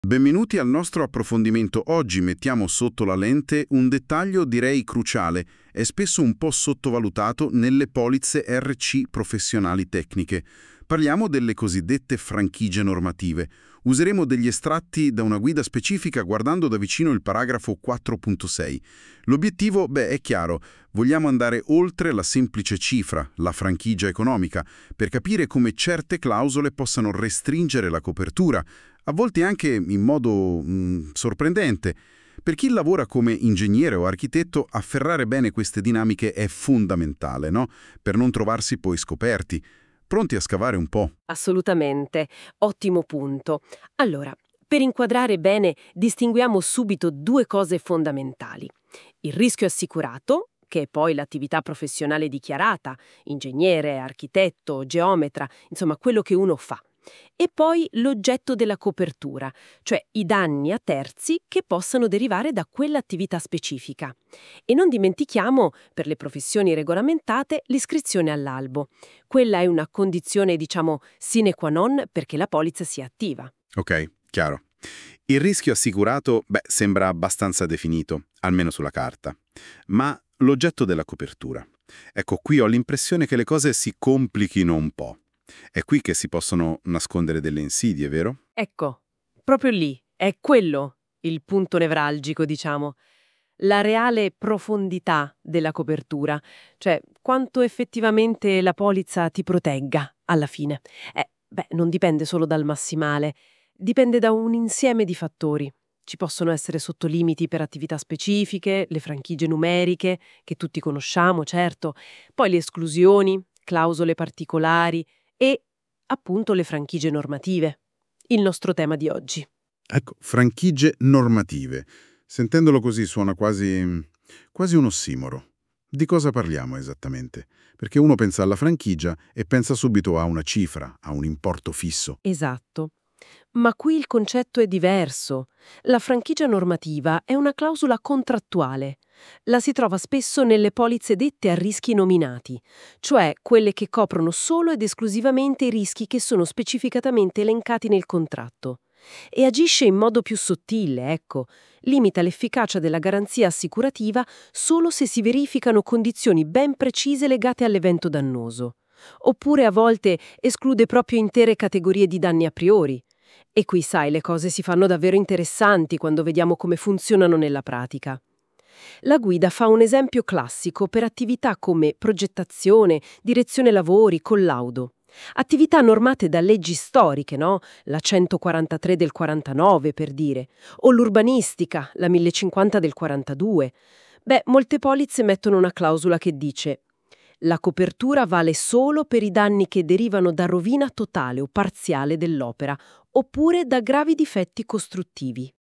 Benvenuti al nostro approfondimento. Oggi mettiamo sotto la lente un dettaglio direi cruciale e spesso un po' sottovalutato nelle polizze RC professionali tecniche. Parliamo delle cosiddette franchigie normative. Useremo degli estratti da una guida specifica guardando da vicino il paragrafo 4.6. L'obiettivo, è chiaro, vogliamo andare oltre la semplice cifra, la franchigia economica, per capire come certe clausole possano restringere la copertura, a volte anche in modo sorprendente. Per chi lavora come ingegnere o architetto, afferrare bene queste dinamiche è fondamentale, no? Per non trovarsi poi scoperti. Pronti a scavare un po'? Assolutamente, ottimo punto. Allora, per inquadrare bene, distinguiamo subito due cose fondamentali. Il rischio assicurato, che è poi l'attività professionale dichiarata, ingegnere, architetto, geometra, insomma quello che uno fa. E poi l'oggetto della copertura, cioè i danni a terzi che possano derivare da quell'attività specifica. E non dimentichiamo, per le professioni regolamentate, l'iscrizione all'albo. Quella è una condizione, sine qua non perché la polizza sia attiva. Ok, chiaro. Il rischio assicurato, sembra abbastanza definito, almeno sulla carta. Ma l'oggetto della copertura. Ecco, qui ho l'impressione che le cose si complichino un po'. È qui che si possono nascondere delle insidie, vero? Ecco, proprio lì, è quello il punto nevralgico, diciamo. La reale profondità della copertura, cioè quanto effettivamente la polizza ti protegga alla fine. Non dipende solo dal massimale, dipende da un insieme di fattori. Ci possono essere sottolimiti per attività specifiche, le franchigie numeriche, che tutti conosciamo, certo, poi le esclusioni, clausole particolari e, appunto, le franchigie normative. Il nostro tema di oggi. Ecco, franchigie normative. Sentendolo così suona quasi un ossimoro. Di cosa parliamo esattamente? Perché uno pensa alla franchigia e pensa subito a una cifra, a un importo fisso. Esatto. Ma qui il concetto è diverso. La franchigia normativa è una clausola contrattuale. La si trova spesso nelle polizze dette a rischi nominati, cioè quelle che coprono solo ed esclusivamente i rischi che sono specificatamente elencati nel contratto. E agisce in modo più sottile, ecco. Limita l'efficacia della garanzia assicurativa solo se si verificano condizioni ben precise legate all'evento dannoso. Oppure a volte esclude proprio intere categorie di danni a priori. E qui, sai, le cose si fanno davvero interessanti quando vediamo come funzionano nella pratica. La guida fa un esempio classico per attività come progettazione, direzione lavori, collaudo. Attività normate da leggi storiche, no? La 143 del 49, per dire, o l'urbanistica, la 1050 del 42. Molte polizze mettono una clausola che dice: la copertura vale solo per i danni che derivano da rovina totale o parziale dell'opera, oppure da gravi difetti costruttivi.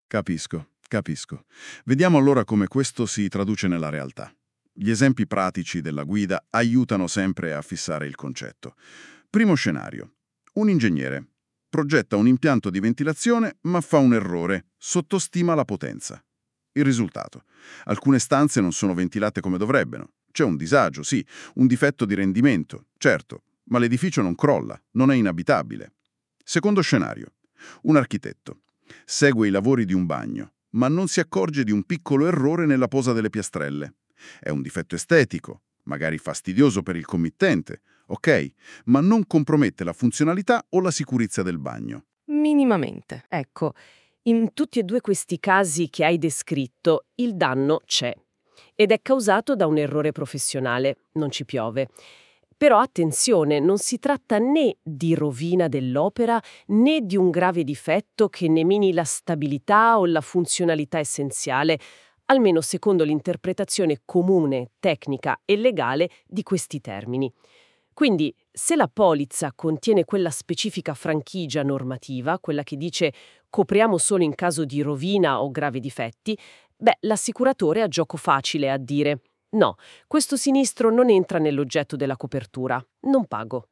Capisco. Vediamo allora come questo si traduce nella realtà. Gli esempi pratici della guida aiutano sempre a fissare il concetto. Primo scenario. Un ingegnere progetta un impianto di ventilazione ma fa un errore, sottostima la potenza. Il risultato. Alcune stanze non sono ventilate come dovrebbero. C'è un disagio, sì, un difetto di rendimento, certo, ma l'edificio non crolla, non è inabitabile. Secondo scenario. Un architetto segue i lavori di un bagno, ma non si accorge di un piccolo errore nella posa delle piastrelle. È un difetto estetico, magari fastidioso per il committente, ok, ma non compromette la funzionalità o la sicurezza del bagno. Minimamente. Ecco, in tutti e due questi casi che hai descritto, il danno c'è. Ed è causato da un errore professionale, non ci piove. Però attenzione, non si tratta né di rovina dell'opera né di un grave difetto che ne mini la stabilità o la funzionalità essenziale, almeno secondo l'interpretazione comune, tecnica e legale di questi termini. Quindi, se la polizza contiene quella specifica franchigia normativa, quella che dice copriamo solo in caso di rovina o gravi difetti, l'assicuratore ha gioco facile a dire no, questo sinistro non entra nell'oggetto della copertura, non pago.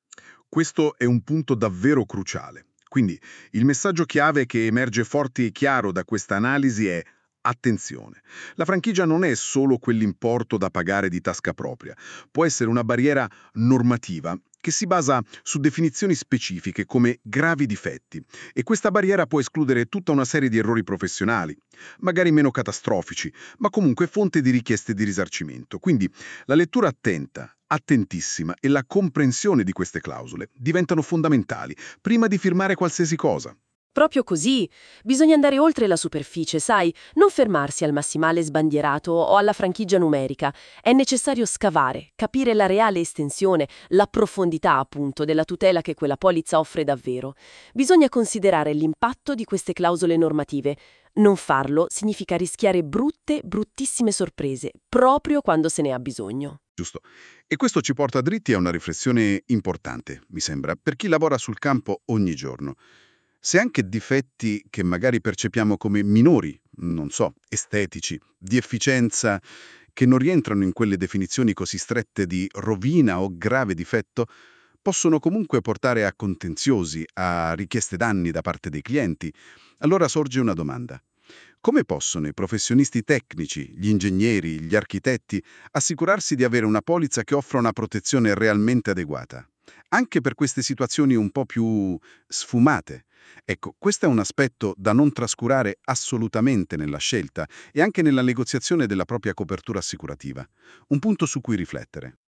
Questo è un punto davvero cruciale. Quindi il messaggio chiave che emerge forte e chiaro da questa analisi è: Attenzione, la franchigia non è solo quell'importo da pagare di tasca propria, può essere una barriera normativa che si basa su definizioni specifiche come gravi difetti e questa barriera può escludere tutta una serie di errori professionali, magari meno catastrofici, ma comunque fonte di richieste di risarcimento. Quindi la lettura attenta, attentissima e la comprensione di queste clausole diventano fondamentali prima di firmare qualsiasi cosa. Proprio così. Bisogna andare oltre la superficie, sai, non fermarsi al massimale sbandierato o alla franchigia numerica. È necessario scavare, capire la reale estensione, la profondità, appunto, della tutela che quella polizza offre davvero. Bisogna considerare l'impatto di queste clausole normative. Non farlo significa rischiare bruttissime sorprese, proprio quando se ne ha bisogno. Giusto. E questo ci porta dritti a una riflessione importante, mi sembra, per chi lavora sul campo ogni giorno. Se anche difetti che magari percepiamo come minori, non so, estetici, di efficienza, che non rientrano in quelle definizioni così strette di rovina o grave difetto, possono comunque portare a contenziosi, a richieste danni da parte dei clienti, allora sorge una domanda. Come possono i professionisti tecnici, gli ingegneri, gli architetti assicurarsi di avere una polizza che offra una protezione realmente adeguata? Anche per queste situazioni un po' più sfumate. Ecco, questo è un aspetto da non trascurare assolutamente nella scelta e anche nella negoziazione della propria copertura assicurativa. Un punto su cui riflettere.